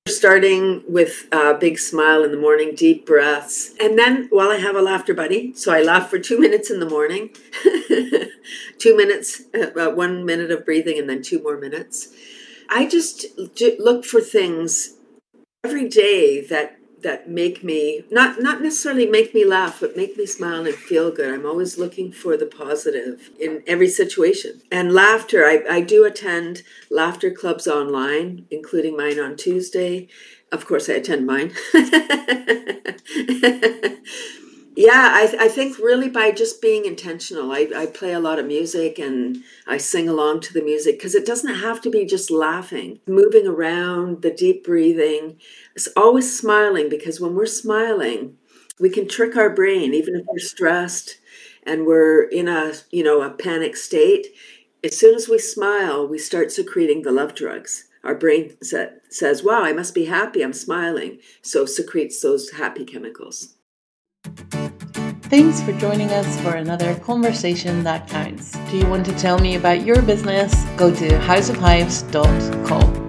Starting with a big smile in the morning, deep breaths. And then, well, I have a laughter buddy. So I laugh for 2 minutes in the morning, 2 minutes, 1 minute of breathing, and then 2 more minutes. I just look for things every day that make me, not necessarily make me laugh, but make me smile and feel good. I'm always looking for the positive in every situation. And laughter, I do attend laughter clubs online, including mine on Tuesday. Of course, I attend mine. Yeah, I think really by just being intentional. I play a lot of music and I sing along to the music because it doesn't have to be just laughing. Moving around, the deep breathing. It's always smiling, because when we're smiling, we can trick our brain, even if we're stressed and we're in a panic state. As soon as we smile, we start secreting the love drugs. Our brain says, wow, I must be happy, I'm smiling. So secretes those happy chemicals. Thanks for joining us for another Conversation That Counts. Do you want to tell me about your business? Go to houseofhives.com.